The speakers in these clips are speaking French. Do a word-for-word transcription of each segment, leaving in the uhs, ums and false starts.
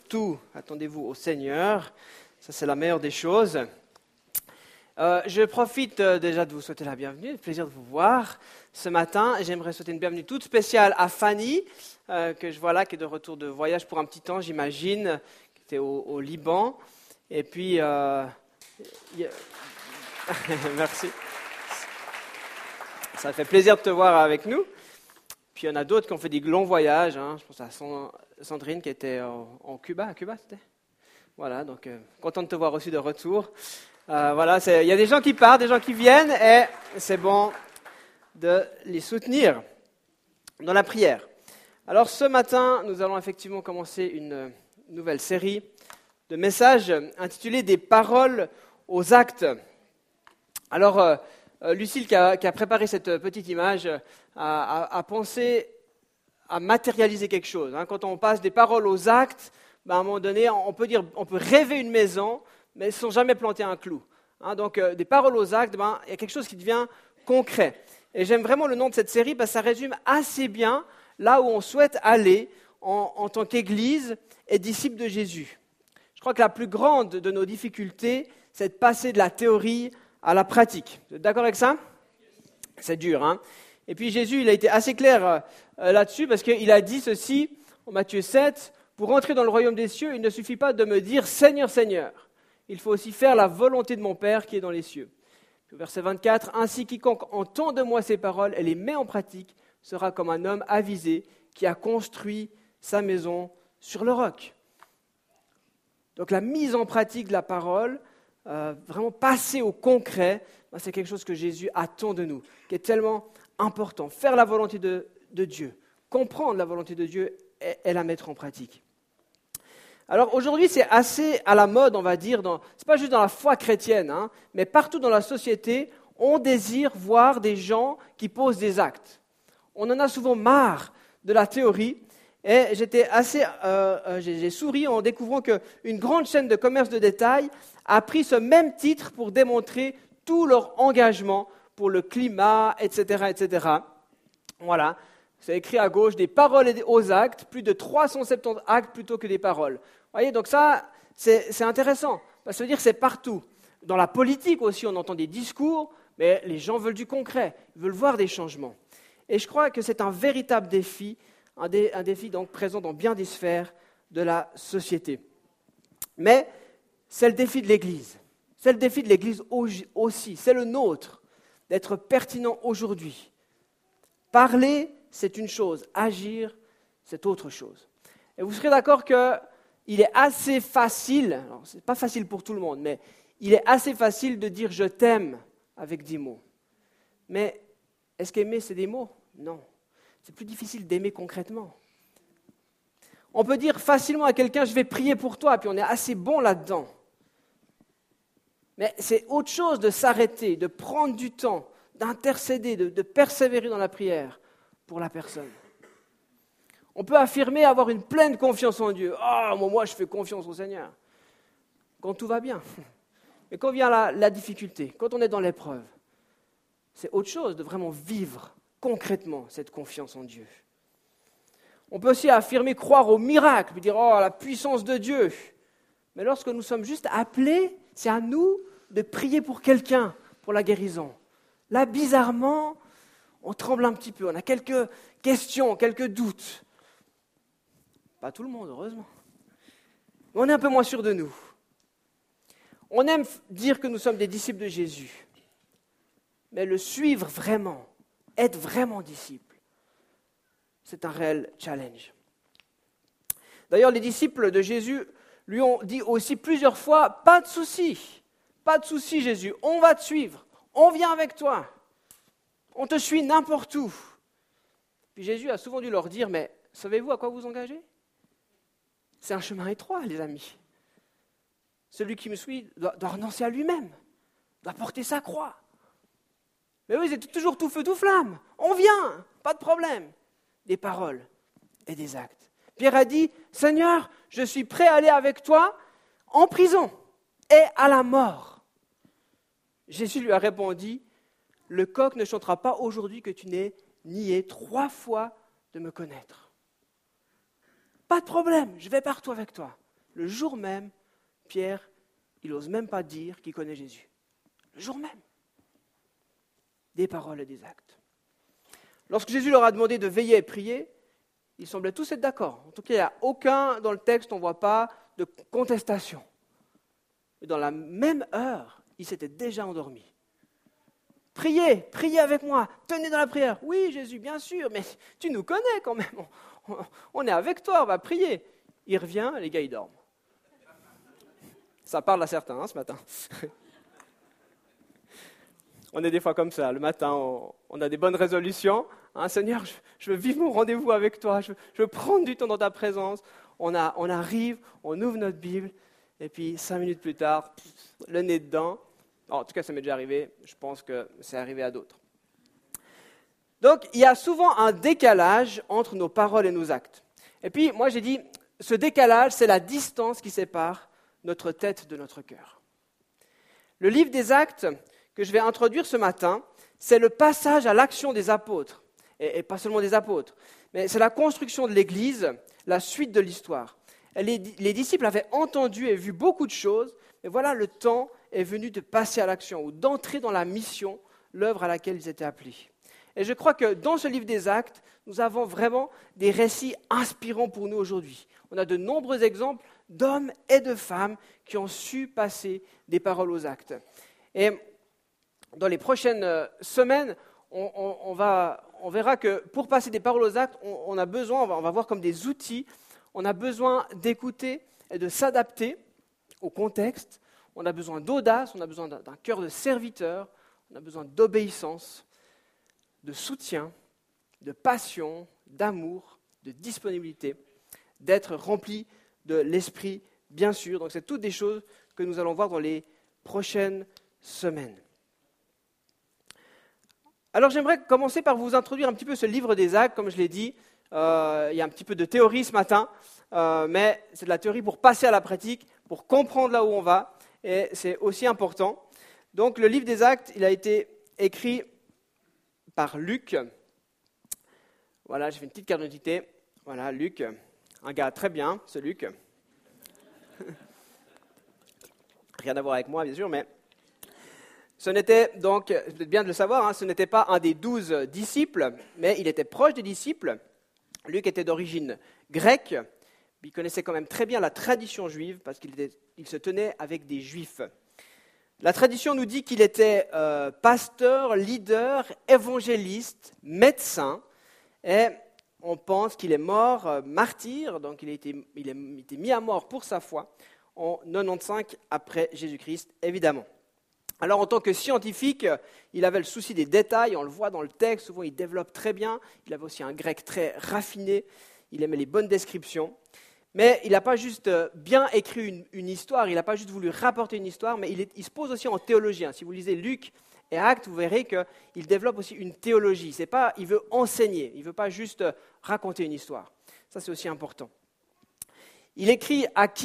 surtout, attendez-vous au Seigneur. Ça, c'est la meilleure des choses. Euh, je profite euh, déjà de vous souhaiter la bienvenue. C'est un plaisir de vous voir ce matin. J'aimerais souhaiter une bienvenue toute spéciale à Fanny, euh, que je vois là, qui est de retour de voyage pour un petit temps, j'imagine, qui était au, au Liban. Et puis, euh, y a... merci. Ça fait plaisir de te voir avec nous. Puis il y en a d'autres qui ont fait des longs voyages. Hein. Je pense à Sandrine qui était en, en Cuba. À Cuba, c'était ? Voilà, donc euh, content de te voir aussi de retour. Euh, voilà, il y a des gens qui partent, des gens qui viennent, et c'est bon de les soutenir dans la prière. Alors ce matin, nous allons effectivement commencer une nouvelle série de messages intitulés « Des paroles aux actes ». Alors, euh, Lucille, qui a, qui a préparé cette petite image, a, a, a pensé à matérialiser quelque chose. Hein. Quand on passe des paroles aux actes, ben, à un moment donné, on peut dire, on peut rêver une maison, mais sans jamais planter un clou. Hein, donc, euh, des paroles aux actes, ben, il y a quelque chose qui devient concret. Et j'aime vraiment le nom de cette série, parce que ça résume assez bien là où on souhaite aller en, en tant qu'Église et disciples de Jésus. Je crois que la plus grande de nos difficultés, c'est de passer de la théorie à la pratique. Vous êtes d'accord avec ça ? C'est dur, hein ? Et puis Jésus, il a été assez clair euh, là-dessus, parce qu'il a dit ceci, en Matthieu sept, « Pour entrer dans le royaume des cieux, il ne suffit pas de me dire « Seigneur, Seigneur ». Il faut aussi faire la volonté de mon Père qui est dans les cieux. Puis, verset vingt-quatre, « Ainsi quiconque entend de moi ces paroles et les met en pratique sera comme un homme avisé qui a construit sa maison sur le roc. » Donc la mise en pratique de la parole, euh, vraiment passer au concret, ben, c'est quelque chose que Jésus attend de nous, qui est tellement important. Faire la volonté de, de Dieu, comprendre la volonté de Dieu et, et la mettre en pratique. Alors aujourd'hui, c'est assez à la mode, on va dire, dans, c'est pas juste dans la foi chrétienne, hein, mais partout dans la société, on désire voir des gens qui posent des actes. On en a souvent marre de la théorie, et j'étais assez, euh, euh, j'ai, j'ai souri en découvrant qu'une grande chaîne de commerce de détail a pris ce même titre pour démontrer tout leur engagement pour le climat, et cetera, et cetera. Voilà. C'est écrit à gauche, des paroles aux actes, plus de trois cent soixante-dix actes plutôt que des paroles. Vous voyez, donc ça, c'est, c'est intéressant. Ça veut dire que c'est partout. Dans la politique aussi, on entend des discours, mais les gens veulent du concret, ils veulent voir des changements. Et je crois que c'est un véritable défi, un, dé, un défi donc présent dans bien des sphères de la société. Mais c'est le défi de l'Église. C'est le défi de l'Église aussi, c'est le nôtre, d'être pertinent aujourd'hui. Parler, c'est une chose, agir, c'est autre chose. Et vous serez d'accord qu'il est assez facile, alors ce n'est pas facile pour tout le monde, mais il est assez facile de dire « je t'aime » avec dix mots. Mais est-ce qu'aimer, c'est des mots ? Non. C'est plus difficile d'aimer concrètement. On peut dire facilement à quelqu'un « je vais prier pour toi », puis on est assez bon là-dedans. Mais c'est autre chose de s'arrêter, de prendre du temps, d'intercéder, de, de persévérer dans la prière pour la personne. On peut affirmer avoir une pleine confiance en Dieu. « Ah, oh, moi, je fais confiance au Seigneur » quand tout va bien. Mais quand vient la, la difficulté, quand on est dans l'épreuve, c'est autre chose de vraiment vivre concrètement cette confiance en Dieu. On peut aussi affirmer croire au miracle, puis dire « oh, la puissance de Dieu ». Mais lorsque nous sommes juste appelés, c'est à nous de prier pour quelqu'un, pour la guérison. Là, bizarrement, on tremble un petit peu, on a quelques questions, quelques doutes. Pas tout le monde, heureusement. Mais on est un peu moins sûr de nous. On aime dire que nous sommes des disciples de Jésus, mais le suivre vraiment, être vraiment disciple, c'est un réel challenge. D'ailleurs, les disciples de Jésus lui ont dit aussi plusieurs fois, pas de souci, pas de souci Jésus, on va te suivre, on vient avec toi, on te suit n'importe où. Puis Jésus a souvent dû leur dire, mais savez-vous à quoi vous engagez ? C'est un chemin étroit, les amis. Celui qui me suit doit, doit renoncer à lui-même, doit porter sa croix. Mais oui, c'est toujours tout feu, tout flamme, on vient, pas de problème. Des paroles et des actes. Pierre a dit, Seigneur, je suis prêt à aller avec toi en prison et à la mort. Jésus lui a répondu, le coq ne chantera pas aujourd'hui que tu n'aies nié trois fois de me connaître. Pas de problème, je vais partout avec toi. le jour même, Pierre, il n'ose même pas dire qu'il connaît Jésus. Le jour même. Des paroles et des actes. Lorsque Jésus leur a demandé de veiller et prier, ils semblaient tous être d'accord. En tout cas, il n'y a aucun, dans le texte, on ne voit pas de contestation. Et dans la même heure, ils s'étaient déjà endormis. Priez, priez avec moi, tenez dans la prière. Oui, Jésus, bien sûr, mais tu nous connais quand même. On, on, on est avec toi, on va prier. Il revient, les gars, ils dorment. Ça parle à certains hein, ce matin. On est des fois comme ça. Le matin, on, on a des bonnes résolutions. Hein, Seigneur, je, je veux vivre mon rendez-vous avec toi. Je, je veux prendre du temps dans ta présence. On, a, on arrive, on ouvre notre Bible. Et puis, cinq minutes plus tard, le nez dedans. En tout cas, ça m'est déjà arrivé. Je pense que c'est arrivé à d'autres. Donc, il y a souvent un décalage entre nos paroles et nos actes. Et puis, moi, j'ai dit, ce décalage, c'est la distance qui sépare notre tête de notre cœur. Le livre des Actes que je vais introduire ce matin, c'est le passage à l'action des apôtres. Et, et pas seulement des apôtres, mais c'est la construction de l'Église, la suite de l'histoire. Les, les disciples avaient entendu et vu beaucoup de choses, mais voilà, le temps est venu de passer à l'action ou d'entrer dans la mission, l'œuvre à laquelle ils étaient appelés. Et je crois que dans ce livre des Actes, nous avons vraiment des récits inspirants pour nous aujourd'hui. On a de nombreux exemples d'hommes et de femmes qui ont su passer des paroles aux actes. Et dans les prochaines semaines, on, on, on, va, on verra que pour passer des paroles aux actes, on, on a besoin, on va, on va voir comme des outils, on a besoin d'écouter et de s'adapter au contexte, on a besoin d'audace, on a besoin d'un, d'un cœur de serviteur, on a besoin d'obéissance, de soutien, de passion, d'amour, de disponibilité, d'être rempli de l'esprit, bien sûr. Donc, c'est toutes des choses que nous allons voir dans les prochaines semaines. Alors, j'aimerais commencer par vous introduire un petit peu ce livre des Actes, comme je l'ai dit. Euh, il y a un petit peu de théorie ce matin, euh, mais c'est de la théorie pour passer à la pratique, pour comprendre là où on va, et c'est aussi important. Donc, le livre des Actes, il a été écrit par Luc. Voilà, j'ai fait une petite carte d'identité. Voilà, Luc, un gars très bien, ce Luc. Rien à voir avec moi, bien sûr, mais ce n'était donc, vous êtes bien de le savoir, hein, ce n'était pas un des douze disciples, mais il était proche des disciples. Luc était d'origine grecque, il connaissait quand même très bien la tradition juive parce qu'il était, il se tenait avec des juifs. La tradition nous dit qu'il était euh, pasteur, leader, évangéliste, médecin, et on pense qu'il est mort euh, martyr, donc il a, été, il a été mis à mort pour sa foi en quatre-vingt-quinze après Jésus-Christ, évidemment. Alors en tant que scientifique, il avait le souci des détails, on le voit dans le texte, souvent il développe très bien, il avait aussi un grec très raffiné, il aimait les bonnes descriptions. Mais il n'a pas juste bien écrit une, une histoire, il n'a pas juste voulu rapporter une histoire, mais il, est, il se pose aussi en théologien. Si vous lisez Luc et Actes, vous verrez qu'il développe aussi une théologie. C'est pas, il veut enseigner, il ne veut pas juste raconter une histoire. Ça, c'est aussi important. Il écrit à qui ?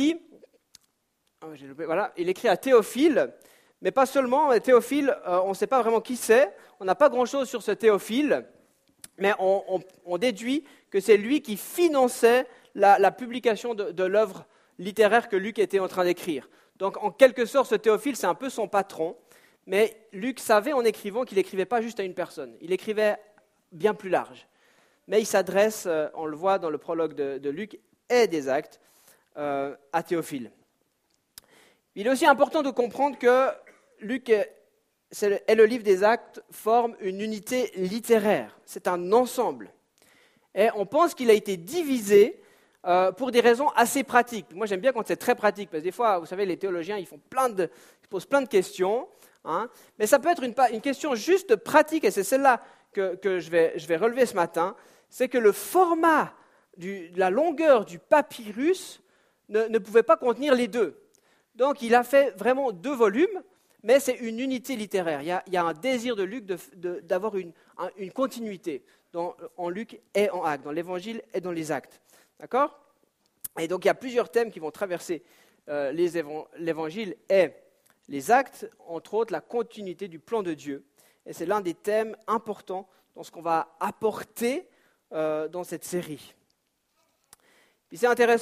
Oh, j'ai loupé, voilà, il écrit à Théophile, mais pas seulement. Théophile, euh, on ne sait pas vraiment qui c'est, on n'a pas grand-chose sur ce Théophile, mais on, on, on déduit que c'est lui qui finançait La, la publication de, de l'œuvre littéraire que Luc était en train d'écrire. Donc, en quelque sorte, ce Théophile, c'est un peu son patron, mais Luc savait en écrivant qu'il n'écrivait pas juste à une personne, il écrivait bien plus large. Mais il s'adresse, euh, on le voit dans le prologue de, de Luc et des Actes, euh, à Théophile. Il est aussi important de comprendre que Luc et, et le livre des Actes forment une unité littéraire, c'est un ensemble. Et on pense qu'il a été divisé Euh, pour des raisons assez pratiques. Moi, j'aime bien quand c'est très pratique, parce que des fois, vous savez, les théologiens, ils, font plein de, ils posent plein de questions, hein, mais ça peut être une, une question juste pratique, et c'est celle-là que, que je, vais, je vais relever ce matin, c'est que le format, du, la longueur du papyrus ne, ne pouvait pas contenir les deux. Donc, il a fait vraiment deux volumes, mais c'est une unité littéraire. Il y a, il y a un désir de Luc de, de, d'avoir une, une continuité dans, en Luc et en Actes, dans l'Évangile et dans les Actes. D'accord ? Et donc, il y a plusieurs thèmes qui vont traverser euh, les évan- l'Évangile et les Actes, entre autres la continuité du plan de Dieu. Et c'est l'un des thèmes importants dans ce qu'on va apporter euh, dans cette série. Puis c'est intéressant,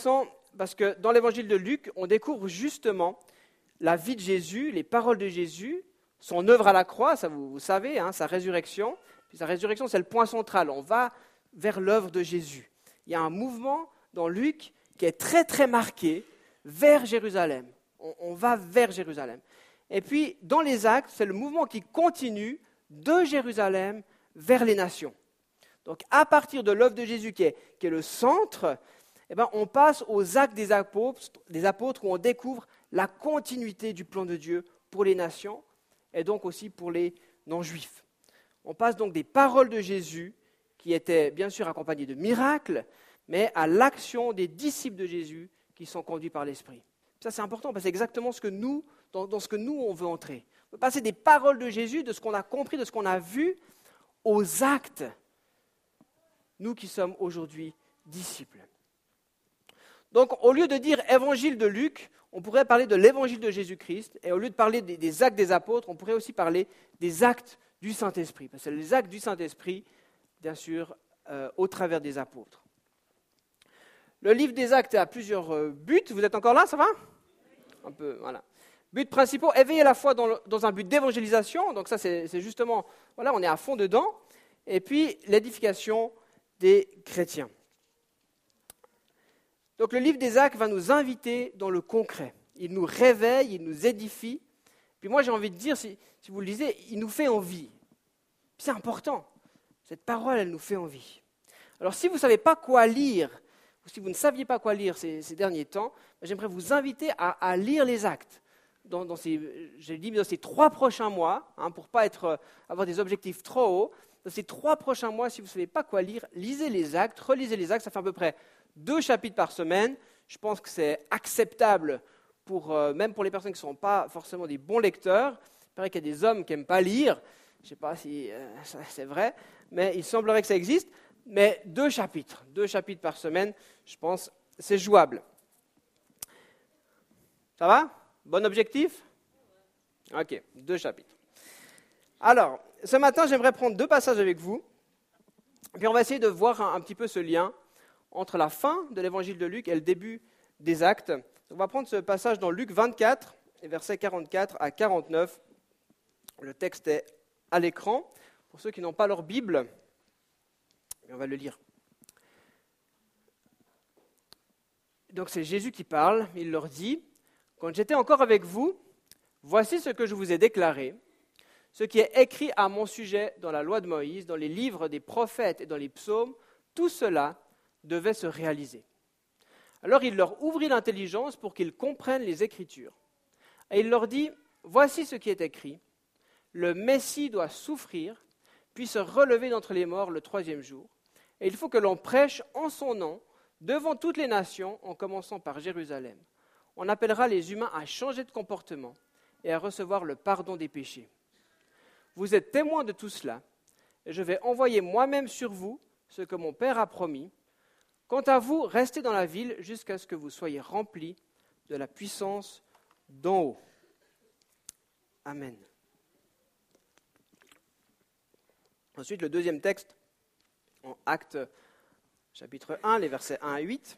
parce que dans l'évangile de Luc, on découvre justement la vie de Jésus, les paroles de Jésus, son œuvre à la croix, ça vous, vous savez, hein, sa résurrection. Puis sa résurrection, c'est le point central. On va vers l'œuvre de Jésus. Il y a un mouvement dans Luc qui est très très marqué vers Jérusalem. On, on va vers Jérusalem. Et puis, dans les Actes, c'est le mouvement qui continue de Jérusalem vers les nations. Donc, à partir de l'œuvre de Jésus qui est, qui est le centre, eh ben, on passe aux Actes des apôtres, des apôtres où on découvre la continuité du plan de Dieu pour les nations et donc aussi pour les non-juifs. On passe donc des paroles de Jésus qui étaient bien sûr accompagnées de miracles, mais à l'action des disciples de Jésus qui sont conduits par l'Esprit. Ça, c'est important parce que c'est exactement ce que nous, dans, dans ce que nous, on veut entrer. On veut passer des paroles de Jésus, de ce qu'on a compris, de ce qu'on a vu, aux actes. Nous qui sommes aujourd'hui disciples. Donc, au lieu de dire évangile de Luc, on pourrait parler de l'évangile de Jésus-Christ. Et au lieu de parler des, des actes des apôtres, on pourrait aussi parler des actes du Saint-Esprit. Parce que c'est les actes du Saint-Esprit, bien sûr, euh, au travers des apôtres. Le livre des actes a plusieurs euh, buts. Vous êtes encore là, ça va ? Un peu, voilà. Buts principaux, éveiller la foi dans, le, dans un but d'évangélisation. Donc ça, c'est, c'est justement, voilà, on est à fond dedans. Et puis, l'édification des chrétiens. Donc le livre des Actes va nous inviter dans le concret. Il nous réveille, il nous édifie. Puis moi j'ai envie de dire, si, si vous le lisez, il nous fait envie. Puis c'est important. Cette parole, elle nous fait envie. Alors si vous ne savez pas quoi lire, ou si vous ne saviez pas quoi lire ces, ces derniers temps, j'aimerais vous inviter à, à lire les Actes. Dans, dans ces, j'ai dit dans ces trois prochains mois, hein, pour ne pas être, avoir des objectifs trop hauts, dans ces trois prochains mois, si vous ne savez pas quoi lire, lisez les Actes, relisez les Actes, ça fait à peu près deux chapitres par semaine. Je pense que c'est acceptable, pour, euh, même pour les personnes qui ne sont pas forcément des bons lecteurs. Il paraît qu'il y a des hommes qui n'aiment pas lire. Je ne sais pas si euh, ça, c'est vrai, mais il semblerait que ça existe. Mais deux chapitres, deux chapitres par semaine, je pense c'est jouable. Ça va ? Bon objectif ? Ok, deux chapitres. Alors, ce matin, j'aimerais prendre deux passages avec vous. Puis on va essayer de voir un, un petit peu ce lien entre la fin de l'évangile de Luc et le début des Actes. On va prendre ce passage dans Luc vingt-quatre, versets quarante-quatre à quarante-neuf. Le texte est à l'écran. Pour ceux qui n'ont pas leur Bible, on va le lire. Donc c'est Jésus qui parle. Il leur dit, « Quand j'étais encore avec vous, voici ce que je vous ai déclaré, ce qui est écrit à mon sujet dans la loi de Moïse, dans les livres des prophètes et dans les psaumes, tout cela devait se réaliser. » Alors il leur ouvrit l'intelligence pour qu'ils comprennent les Écritures. Et il leur dit, « Voici ce qui est écrit, le Messie doit souffrir, puis se relever d'entre les morts le troisième jour. Et il faut que l'on prêche en son nom devant toutes les nations, en commençant par Jérusalem. On appellera les humains à changer de comportement et à recevoir le pardon des péchés. Vous êtes témoins de tout cela, et je vais envoyer moi-même sur vous ce que mon Père a promis. Quant à vous, restez dans la ville jusqu'à ce que vous soyez remplis de la puissance d'en haut. » Amen. Ensuite, le deuxième texte, en Actes chapitre un, les versets un à huit.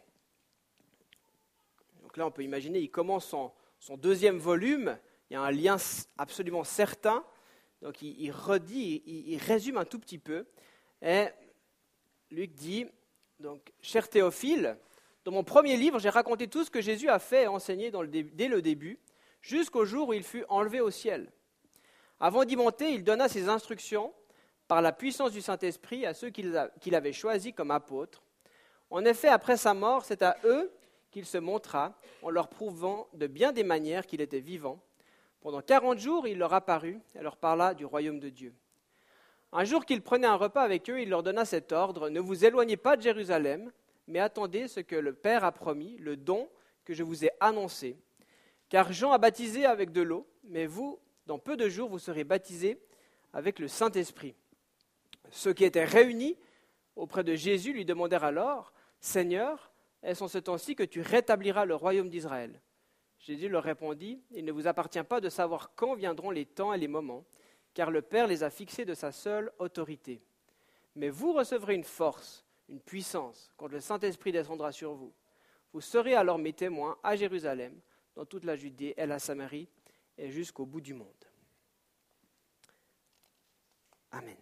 Donc là, on peut imaginer, il commence son, son deuxième volume. Il y a un lien absolument certain. Donc il, il redit, il, il résume un tout petit peu. Et Luc dit, donc, « Cher Théophile, dans mon premier livre, j'ai raconté tout ce que Jésus a fait et enseigné dans le dé, dès le début, jusqu'au jour où il fut enlevé au ciel. Avant d'y monter, il donna ses instructions par la puissance du Saint-Esprit à ceux qu'il, a, qu'il avait choisis comme apôtres. En effet, après sa mort, c'est à eux qu'il se montra, en leur prouvant de bien des manières qu'il était vivant. Pendant quarante jours, il leur apparut et leur parla du royaume de Dieu. Un jour qu'il prenait un repas avec eux, il leur donna cet ordre, « Ne vous éloignez pas de Jérusalem, mais attendez ce que le Père a promis, le don que je vous ai annoncé. Car Jean a baptisé avec de l'eau, mais vous, dans peu de jours, vous serez baptisés avec le Saint-Esprit. » Ceux qui étaient réunis auprès de Jésus lui demandèrent alors, « Seigneur, est-ce en ce temps-ci que tu rétabliras le royaume d'Israël ?» Jésus leur répondit, « Il ne vous appartient pas de savoir quand viendront les temps et les moments, car le Père les a fixés de sa seule autorité. Mais vous recevrez une force, une puissance, quand le Saint-Esprit descendra sur vous. Vous serez alors mes témoins à Jérusalem, dans toute la Judée et la Samarie, et jusqu'au bout du monde. Amen.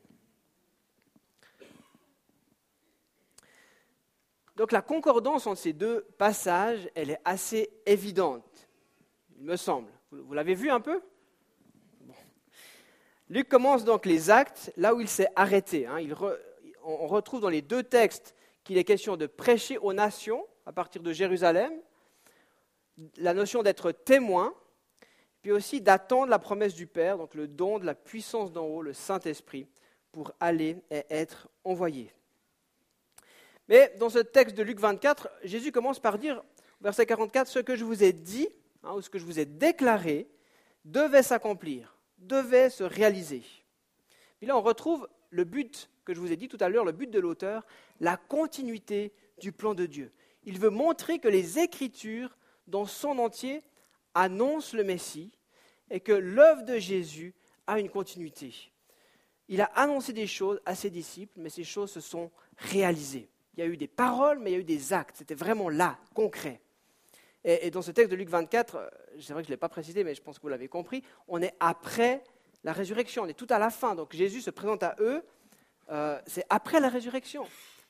Donc la concordance entre ces deux passages, elle est assez évidente, il me semble. Vous, vous l'avez vu un peu ? Bon. Luc commence donc les actes là où il s'est arrêté. Hein. Il re, on retrouve dans les deux textes qu'il est question de prêcher aux nations à partir de Jérusalem, la notion d'être témoin, puis aussi d'attendre la promesse du Père, donc le don de la puissance d'en haut, le Saint-Esprit, pour aller et être envoyé. Mais dans ce texte de Luc vingt-quatre, Jésus commence par dire, verset quarante-quatre, « Ce que je vous ai dit, hein, ou ce que je vous ai déclaré, devait s'accomplir, devait se réaliser. » Puis là, on retrouve le but que je vous ai dit tout à l'heure, le but de l'auteur, la continuité du plan de Dieu. Il veut montrer que les Écritures, dans son entier, annoncent le Messie et que l'œuvre de Jésus a une continuité. Il a annoncé des choses à ses disciples, mais ces choses se sont réalisées. Il y a eu des paroles, mais il y a eu des actes. C'était vraiment là, concret. Et, et dans ce texte de Luc vingt-quatre, c'est vrai que je ne l'ai pas précisé, mais je pense que vous l'avez compris, on est après la résurrection, on est tout à la fin. Donc Jésus se présente à eux, euh, c'est après la résurrection.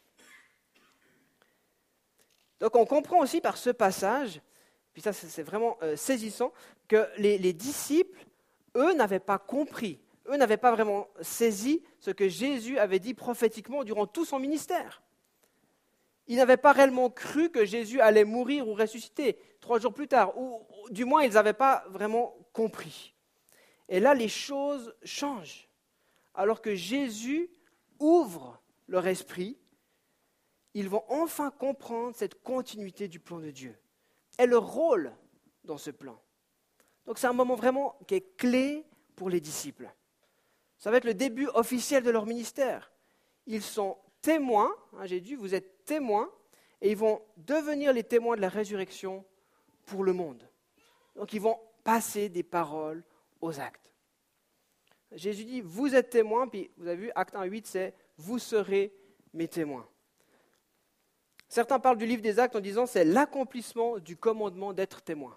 Donc on comprend aussi par ce passage, puis ça c'est vraiment euh, saisissant, que les, les disciples, eux, n'avaient pas compris, eux n'avaient pas vraiment saisi ce que Jésus avait dit prophétiquement durant tout son ministère. Ils n'avaient pas réellement cru que Jésus allait mourir ou ressusciter trois jours plus tard, ou, ou du moins ils n'avaient pas vraiment compris. Et là, les choses changent. Alors que Jésus ouvre leur esprit, ils vont enfin comprendre cette continuité du plan de Dieu et leur rôle dans ce plan. Donc c'est un moment vraiment qui est clé pour les disciples. Ça va être le début officiel de leur ministère. Ils sont témoins, hein, j'ai dit, vous êtes témoins, et ils vont devenir les témoins de la résurrection pour le monde. Donc ils vont passer des paroles aux actes. Jésus dit, vous êtes témoins, puis vous avez vu, acte un huit, c'est « vous serez mes témoins ». Certains parlent du livre des actes en disant c'est l'accomplissement du commandement d'être témoin.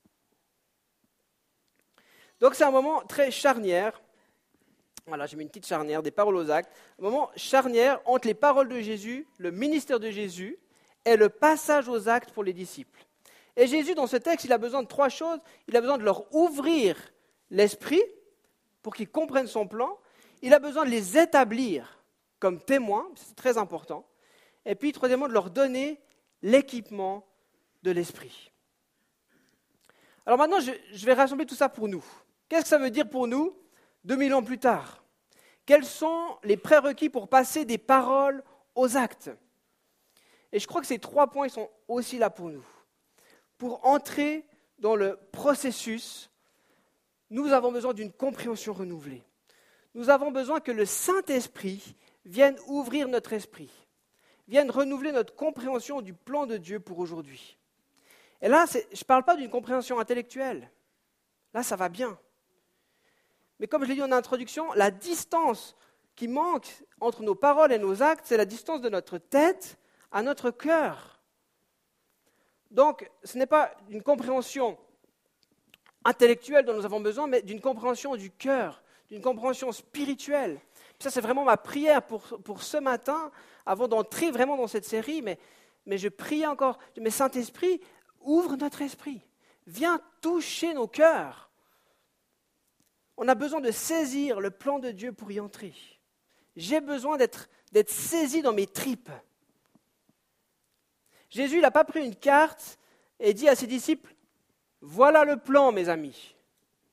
Donc c'est un moment très charnière. Voilà, j'ai mis une petite charnière, des paroles aux actes. Un moment charnière entre les paroles de Jésus, le ministère de Jésus, et le passage aux actes pour les disciples. Et Jésus, dans ce texte, il a besoin de trois choses. Il a besoin de leur ouvrir l'esprit pour qu'ils comprennent son plan. Il a besoin de les établir comme témoins, c'est très important. Et puis, troisièmement, de leur donner l'équipement de l'esprit. Alors maintenant, je, je vais rassembler tout ça pour nous. Qu'est-ce que ça veut dire pour nous, deux mille ans plus tard ? Quels sont les prérequis pour passer des paroles aux actes ? Et je crois que ces trois points ils sont aussi là pour nous. Pour entrer dans le processus, nous avons besoin d'une compréhension renouvelée. Nous avons besoin que le Saint-Esprit vienne ouvrir notre esprit, vienne renouveler notre compréhension du plan de Dieu pour aujourd'hui. Et là, c'est, je ne parle pas d'une compréhension intellectuelle. Là, ça va bien. Mais comme je l'ai dit en introduction, la distance qui manque entre nos paroles et nos actes, c'est la distance de notre tête à notre cœur. Donc, ce n'est pas une compréhension intellectuelle dont nous avons besoin, mais d'une compréhension du cœur, d'une compréhension spirituelle. Ça, c'est vraiment ma prière pour, pour ce matin, avant d'entrer vraiment dans cette série, mais, mais je prie encore, mais Saint-Esprit, ouvre notre esprit, viens toucher nos cœurs. On a besoin de saisir le plan de Dieu pour y entrer. J'ai besoin d'être, d'être saisi dans mes tripes. Jésus, il n'a pas pris une carte et dit à ses disciples, voilà le plan, mes amis. Ok ?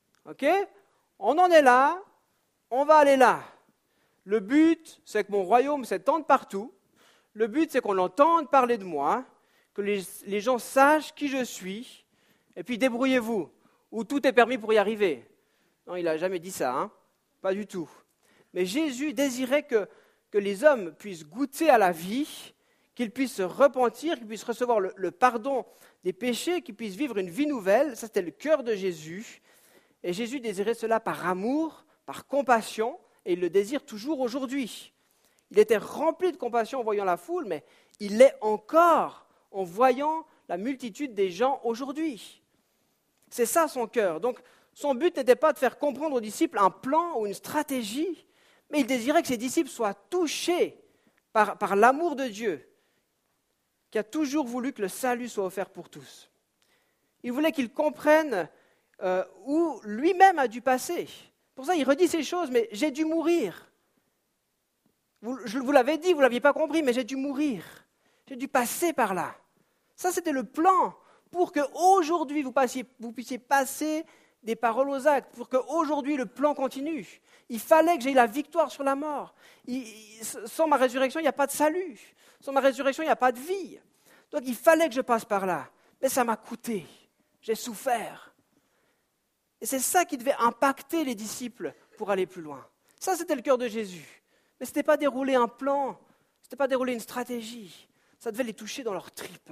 On en est là, on va aller là. Le but, c'est que mon royaume s'étende partout. Le but, c'est qu'on entende parler de moi, que les, les gens sachent qui je suis, et puis débrouillez-vous, ou tout est permis pour y arriver. Non, il n'a jamais dit ça, hein ? Pas du tout. Mais Jésus désirait que, que les hommes puissent goûter à la vie, qu'ils puissent se repentir, qu'ils puissent recevoir le, le pardon des péchés, qu'ils puissent vivre une vie nouvelle. Ça, c'était le cœur de Jésus. Et Jésus désirait cela par amour, par compassion, et il le désire toujours aujourd'hui. Il était rempli de compassion en voyant la foule, mais il l'est encore en voyant la multitude des gens aujourd'hui. C'est ça son cœur. Donc, son but n'était pas de faire comprendre aux disciples un plan ou une stratégie, mais il désirait que ses disciples soient touchés par, par l'amour de Dieu, qui a toujours voulu que le salut soit offert pour tous. Il voulait qu'ils comprennent euh, où lui-même a dû passer. Pour ça, il redit ces choses, mais j'ai dû mourir. Vous, je vous l'avais dit, vous ne l'aviez pas compris, mais j'ai dû mourir. J'ai dû passer par là. Ça, c'était le plan pour qu'aujourd'hui, vous, passiez, vous puissiez passer des paroles aux actes, pour qu'aujourd'hui, le plan continue. Il fallait que j'aie la victoire sur la mort. Il, il, sans ma résurrection, il n'y a pas de salut. Sans ma résurrection, il n'y a pas de vie. Donc, il fallait que je passe par là. Mais ça m'a coûté. J'ai souffert. Et c'est ça qui devait impacter les disciples pour aller plus loin. Ça, c'était le cœur de Jésus. Mais ce n'était pas dérouler un plan, ce n'était pas dérouler une stratégie. Ça devait les toucher dans leurs tripes.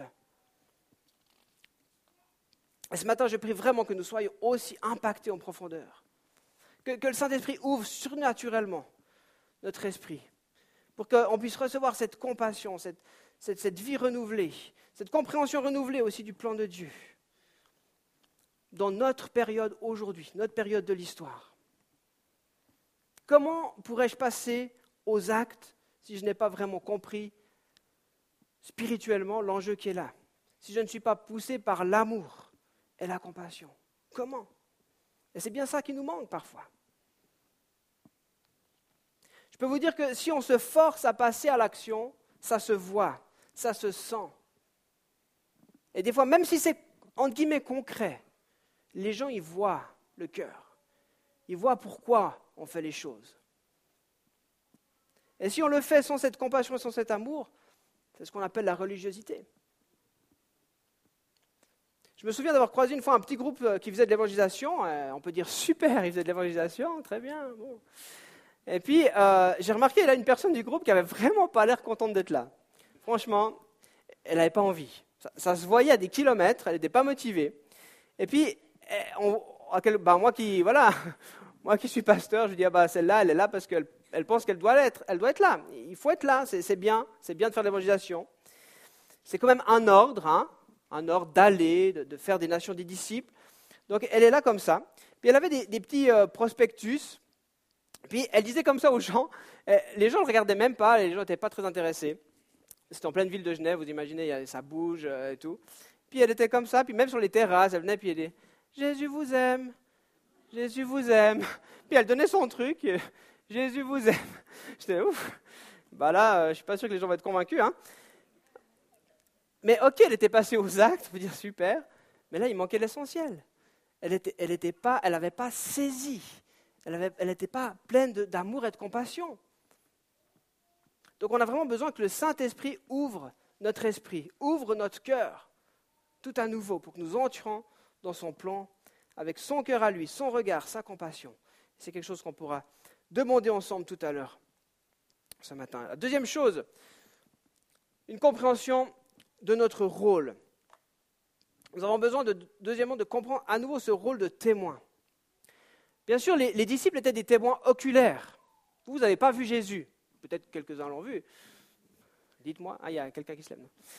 Et ce matin, je prie vraiment que nous soyons aussi impactés en profondeur. Que, que le Saint-Esprit ouvre surnaturellement notre esprit pour qu'on puisse recevoir cette compassion, cette, cette, cette vie renouvelée, cette compréhension renouvelée aussi du plan de Dieu dans notre période aujourd'hui, notre période de l'histoire. Comment pourrais-je passer aux actes si je n'ai pas vraiment compris spirituellement l'enjeu qui est là? Si je ne suis pas poussé par l'amour et la compassion, comment? Et c'est bien ça qui nous manque parfois. Je peux vous dire que si on se force à passer à l'action, ça se voit, ça se sent. Et des fois, même si c'est entre guillemets concret, les gens y voient le cœur. Ils voient pourquoi on fait les choses. Et si on le fait sans cette compassion et sans cet amour, c'est ce qu'on appelle la religiosité. Je me souviens d'avoir croisé une fois un petit groupe qui faisait de l'évangélisation. On peut dire super, ils faisaient de l'évangélisation, très bien. Bon. Et puis, euh, j'ai remarqué là une personne du groupe qui avait vraiment pas l'air contente d'être là. Franchement, elle n'avait pas envie. Ça, ça se voyait à des kilomètres, elle n'était pas motivée. Et puis, on, bah, moi qui, voilà, moi qui suis pasteur, je dis ah bah celle-là, elle est là parce qu'elle elle pense qu'elle doit l'être. Elle doit être là. Il faut être là. C'est, c'est bien. C'est bien de faire de l'évangélisation. C'est quand même un ordre, hein, un ordre d'aller, de, de faire des nations des disciples. Donc elle est là comme ça. Puis elle avait des, des petits euh, prospectus. Puis elle disait comme ça aux gens. Euh, les gens ne regardaient même pas. Les gens n'étaient pas très intéressés. C'était en pleine ville de Genève. Vous imaginez, ça bouge euh, et tout. Puis elle était comme ça. Puis même sur les terrasses, elle venait puis elle disait Jésus vous aime. Jésus vous aime. Puis elle donnait son truc. Jésus vous aime. J'étais ouf. Bah là, euh, je suis pas sûr que les gens vont être convaincus. Hein. Mais ok, elle était passée aux actes, je veux dire super. Mais là, il manquait l'essentiel. Elle était, elle était pas, elle n'avait pas saisi. Elle avait, elle n'était pas pleine de, d'amour et de compassion. Donc, on a vraiment besoin que le Saint-Esprit ouvre notre esprit, ouvre notre cœur, tout à nouveau, pour que nous entrions dans son plan avec son cœur à lui, son regard, sa compassion. C'est quelque chose qu'on pourra demander ensemble tout à l'heure, ce matin. La deuxième chose, une compréhension de notre rôle. Nous avons besoin, de, deuxièmement, de comprendre à nouveau ce rôle de témoin. Bien sûr, les, les disciples étaient des témoins oculaires. Vous n'avez pas vu Jésus. Peut-être quelques-uns l'ont vu. Dites-moi. Ah, il y a quelqu'un qui se lève.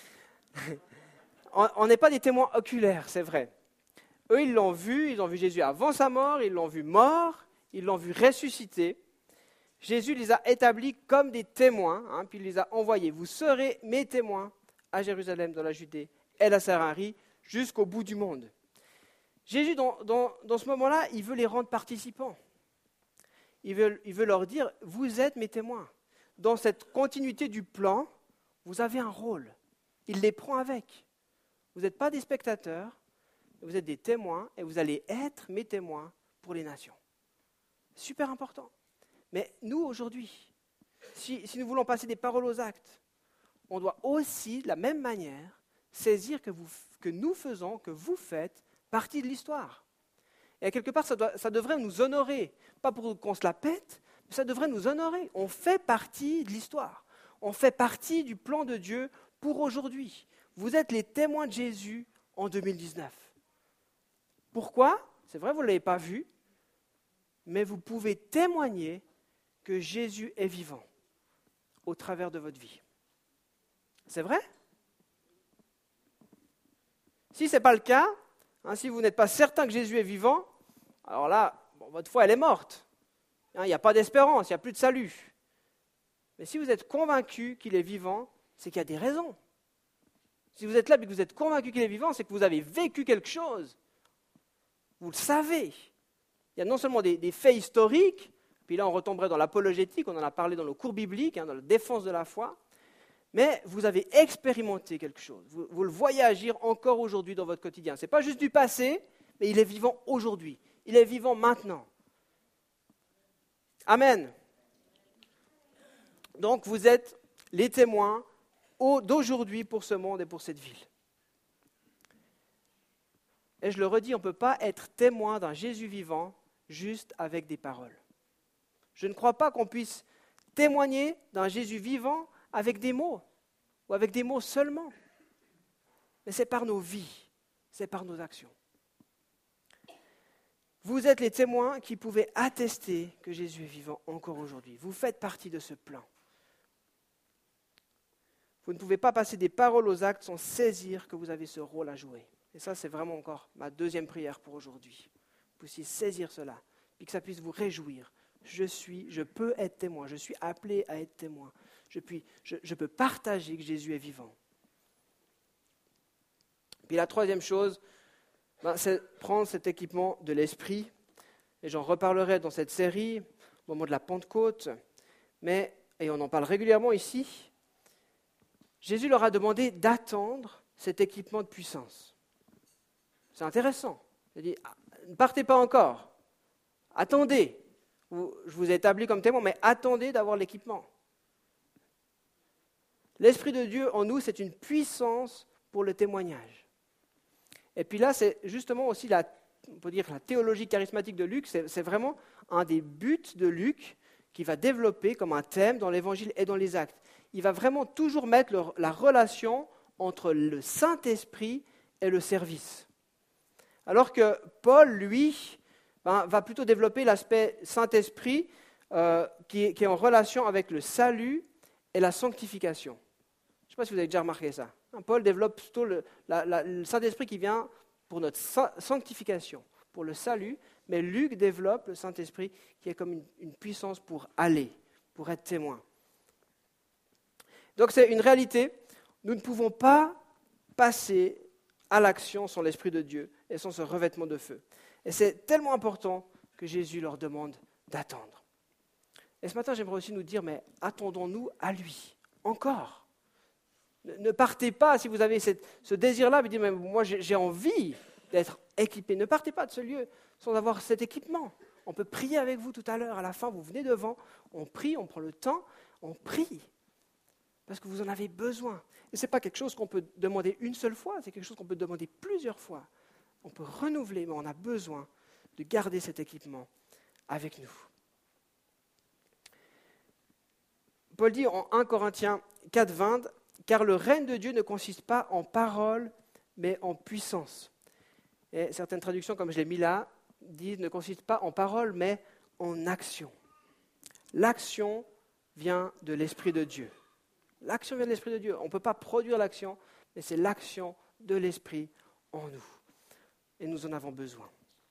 On n'est pas des témoins oculaires, c'est vrai. Eux, ils l'ont vu, ils ont vu Jésus avant sa mort, ils l'ont vu mort, ils l'ont vu ressuscité. Jésus les a établis comme des témoins, hein, puis il les a envoyés. Vous serez mes témoins à Jérusalem, dans la Judée, et la Samarie, jusqu'au bout du monde. Jésus, dans, dans, dans ce moment-là, il veut les rendre participants. Il veut, il veut leur dire, vous êtes mes témoins. Dans cette continuité du plan, vous avez un rôle. Il les prend avec. Vous n'êtes pas des spectateurs, vous êtes des témoins, et vous allez être mes témoins pour les nations. Super important. Mais nous, aujourd'hui, si, si nous voulons passer des paroles aux actes, on doit aussi, de la même manière, saisir que, vous, que nous faisons, que vous faites, partie de l'histoire. Et à quelque part, ça, doit, ça devrait nous honorer. Pas pour qu'on se la pète, mais ça devrait nous honorer. On fait partie de l'histoire. On fait partie du plan de Dieu pour aujourd'hui. Vous êtes les témoins de Jésus en deux mille dix-neuf. Pourquoi ? C'est vrai, vous ne l'avez pas vu, mais vous pouvez témoigner que Jésus est vivant au travers de votre vie. C'est vrai ? Si ce n'est pas le cas, hein, si vous n'êtes pas certain que Jésus est vivant, alors là, bon, votre foi, elle est morte. Hein, il n'y a pas d'espérance, il n'y a plus de salut. Mais si vous êtes convaincu qu'il est vivant, c'est qu'il y a des raisons. Si vous êtes là et que vous êtes convaincu qu'il est vivant, c'est que vous avez vécu quelque chose. Vous le savez. Il y a non seulement des, des faits historiques, puis là on retomberait dans l'apologétique, on en a parlé dans le cours biblique, hein, dans la défense de la foi, mais vous avez expérimenté quelque chose. Vous, vous le voyez agir encore aujourd'hui dans votre quotidien. Ce n'est pas juste du passé, mais il est vivant aujourd'hui. Il est vivant maintenant. Amen. Donc vous êtes les témoins d'aujourd'hui pour ce monde et pour cette ville. Et je le redis, on ne peut pas être témoin d'un Jésus vivant juste avec des paroles. Je ne crois pas qu'on puisse témoigner d'un Jésus vivant avec des mots, ou avec des mots seulement. Mais c'est par nos vies, c'est par nos actions. Vous êtes les témoins qui pouvaient attester que Jésus est vivant encore aujourd'hui. Vous faites partie de ce plan. Vous ne pouvez pas passer des paroles aux actes sans saisir que vous avez ce rôle à jouer. Et ça, c'est vraiment encore ma deuxième prière pour aujourd'hui. Vous puissiez saisir cela, puis que ça puisse vous réjouir. Je suis, je peux être témoin, je suis appelé à être témoin. Je, puis, je, je peux partager que Jésus est vivant. Puis la troisième chose, ben, c'est prendre cet équipement de l'esprit. Et j'en reparlerai dans cette série, au moment de la Pentecôte. Mais, et on en parle régulièrement ici, Jésus leur a demandé d'attendre cet équipement de puissance. C'est intéressant. Il a dit, ne partez pas encore. Attendez. Je vous ai établi comme témoin, mais attendez d'avoir l'équipement. L'Esprit de Dieu en nous, c'est une puissance pour le témoignage. Et puis là, c'est justement aussi la, on peut dire, la théologie charismatique de Luc. C'est, c'est vraiment un des buts de Luc qui va développer comme un thème dans l'Évangile et dans les Actes. Il va vraiment toujours mettre le, la relation entre le Saint-Esprit et le service. Alors que Paul, lui, ben, va plutôt développer l'aspect Saint-Esprit euh, qui, est, qui est en relation avec le salut et la sanctification. Je ne sais pas si vous avez déjà remarqué ça. Paul développe plutôt le, la, la, le Saint-Esprit qui vient pour notre sanctification, pour le salut, mais Luc développe le Saint-Esprit qui est comme une, une puissance pour aller, pour être témoin. Donc c'est une réalité, nous ne pouvons pas passer à l'action sans l'Esprit de Dieu et sans ce revêtement de feu. Et c'est tellement important que Jésus leur demande d'attendre. Et ce matin, j'aimerais aussi nous dire, mais attendons-nous à lui, encore. Ne, ne partez pas, si vous avez cette, ce désir-là, vous dites, mais moi j'ai, j'ai envie d'être équipé. Ne partez pas de ce lieu sans avoir cet équipement. On peut prier avec vous tout à l'heure, à la fin, vous venez devant, on prie, on prend le temps, on prie. Parce que vous en avez besoin. Et ce n'est pas quelque chose qu'on peut demander une seule fois, c'est quelque chose qu'on peut demander plusieurs fois. On peut renouveler, mais on a besoin de garder cet équipement avec nous. Paul dit en premier Corinthiens quatre, vingt, « Car le règne de Dieu ne consiste pas en parole, mais en puissance. » Et certaines traductions, comme je l'ai mis là, disent « ne consiste pas en parole, mais en action. » L'action vient de l'Esprit de Dieu. L'action vient de l'Esprit de Dieu. On ne peut pas produire l'action, mais c'est l'action de l'Esprit en nous. Et nous en avons besoin.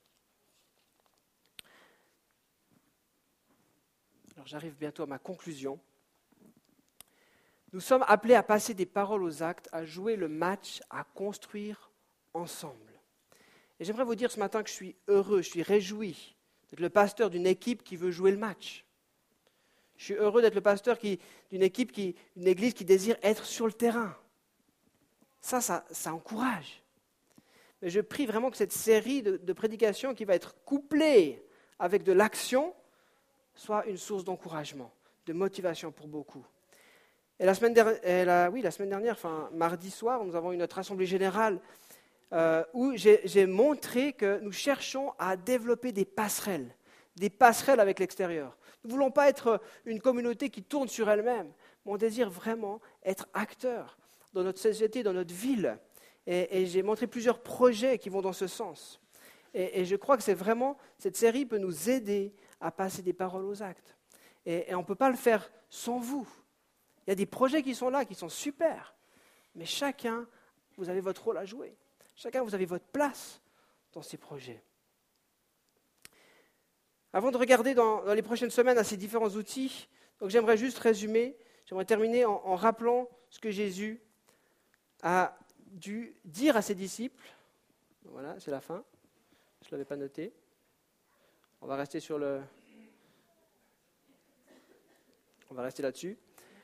Alors j'arrive bientôt à ma conclusion. Nous sommes appelés à passer des paroles aux actes, à jouer le match, à construire ensemble. Et j'aimerais vous dire ce matin que je suis heureux, je suis réjoui d'être le pasteur d'une équipe qui veut jouer le match. Je suis heureux d'être le pasteur qui, d'une équipe, qui, d'une église qui désire être sur le terrain. Ça, ça, ça encourage. Mais je prie vraiment que cette série de, de prédications qui va être couplée avec de l'action soit une source d'encouragement, de motivation pour beaucoup. Et la semaine dernière, et la, oui, la semaine dernière, enfin, mardi soir, nous avons eu notre assemblée générale euh, où j'ai, j'ai montré que nous cherchons à développer des passerelles, des passerelles avec l'extérieur. Nous ne voulons pas être une communauté qui tourne sur elle-même, mais on désire vraiment être acteur dans notre société, dans notre ville. Et, et j'ai montré plusieurs projets qui vont dans ce sens. Et, et je crois que c'est vraiment, cette série peut nous aider à passer des paroles aux actes. Et, et on ne peut pas le faire sans vous. Il y a des projets qui sont là, qui sont super. Mais chacun, vous avez votre rôle à jouer. Chacun, vous avez votre place dans ces projets. Avant de regarder dans, dans les prochaines semaines à ces différents outils, donc j'aimerais juste résumer, j'aimerais terminer en, en rappelant ce que Jésus a dû dire à ses disciples. Voilà, c'est la fin. Je ne l'avais pas noté. On va rester sur le... On va rester là-dessus.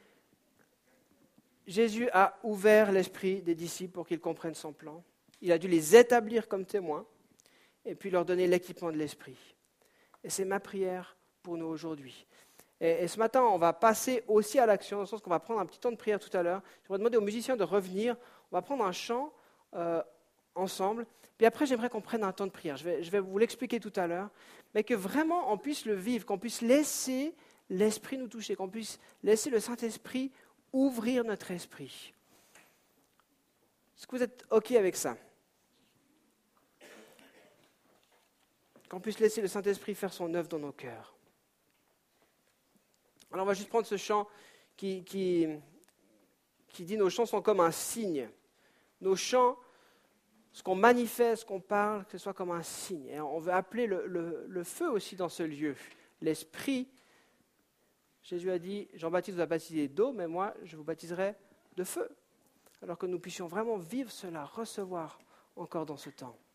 Jésus a ouvert l'esprit des disciples pour qu'ils comprennent son plan. Il a dû les établir comme témoins et puis leur donner l'équipement de l'esprit. Et c'est ma prière pour nous aujourd'hui. Et, et ce matin, on va passer aussi à l'action, dans le sens qu'on va prendre un petit temps de prière tout à l'heure. Je vais demander aux musiciens de revenir. On va prendre un chant euh, ensemble. Puis après, j'aimerais qu'on prenne un temps de prière. Je vais, je vais vous l'expliquer tout à l'heure. Mais que vraiment, on puisse le vivre, qu'on puisse laisser l'Esprit nous toucher, qu'on puisse laisser le Saint-Esprit ouvrir notre esprit. Est-ce que vous êtes OK avec ça? Qu'on puisse laisser le Saint-Esprit faire son œuvre dans nos cœurs. Alors on va juste prendre ce chant qui, qui, qui dit « Nos chants sont comme un signe ». Nos chants, ce qu'on manifeste, ce qu'on parle, que ce soit comme un signe. Et on veut appeler le, le, le feu aussi dans ce lieu. L'Esprit, Jésus a dit « Jean-Baptiste vous a baptisé d'eau, mais moi je vous baptiserai de feu ». Alors que nous puissions vraiment vivre cela, recevoir encore dans ce temps.